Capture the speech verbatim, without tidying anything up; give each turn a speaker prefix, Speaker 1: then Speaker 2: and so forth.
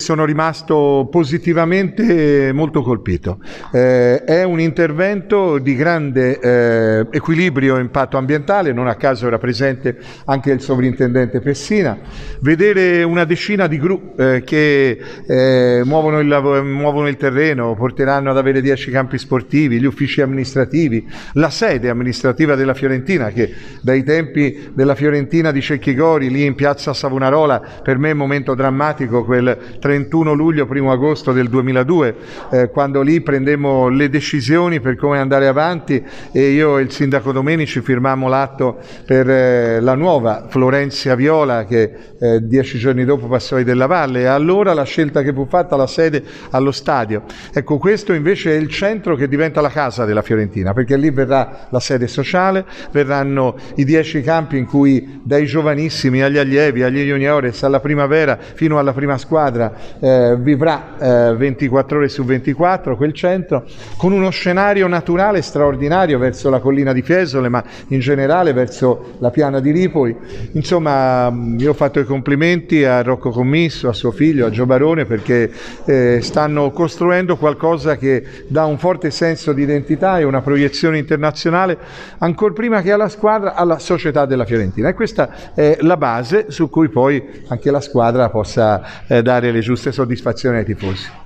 Speaker 1: Sono rimasto positivamente molto colpito. Eh, è un intervento di grande eh, equilibrio e impatto ambientale, non a caso era presente anche il sovrintendente Pessina. Vedere una decina di gru eh, che eh, muovono, il, muovono il terreno, porteranno ad avere dieci campi sportivi, gli uffici amministrativi, la sede amministrativa della Fiorentina, che dai tempi della Fiorentina di Cecchigori, lì in piazza Savonarola, per me è un momento drammatico, quel trentuno luglio primo agosto del duemiladue, eh, quando lì prendemmo le decisioni per come andare avanti, e io e il sindaco Domenici firmammo l'atto per eh, la nuova Florenzia Viola, che eh, dieci giorni dopo passò ai Della Valle, e allora la scelta che fu fatta, la sede allo stadio. Ecco, questo invece è il centro che diventa la casa della Fiorentina, perché lì verrà la sede sociale, verranno i dieci campi in cui dai giovanissimi agli allievi, agli juniores, alla primavera fino alla prima squadra eh, vivrà eh, ventiquattro ore su ventiquattro quel centro, con uno scenario naturale straordinario verso la collina di Fiesole, ma in generale verso la piana di Ripoli. Insomma, io ho fatto i complimenti a Rocco Commisso, a suo figlio, a Gio Barone, perché eh, stanno costruendo qualcosa che dà un forte senso di identità e una proiezione internazionale, ancor prima che alla squadra, alla società della Fiorentina, e questa è la base su cui poi anche la squadra possa eh, dare le giuste soddisfazioni ai tifosi.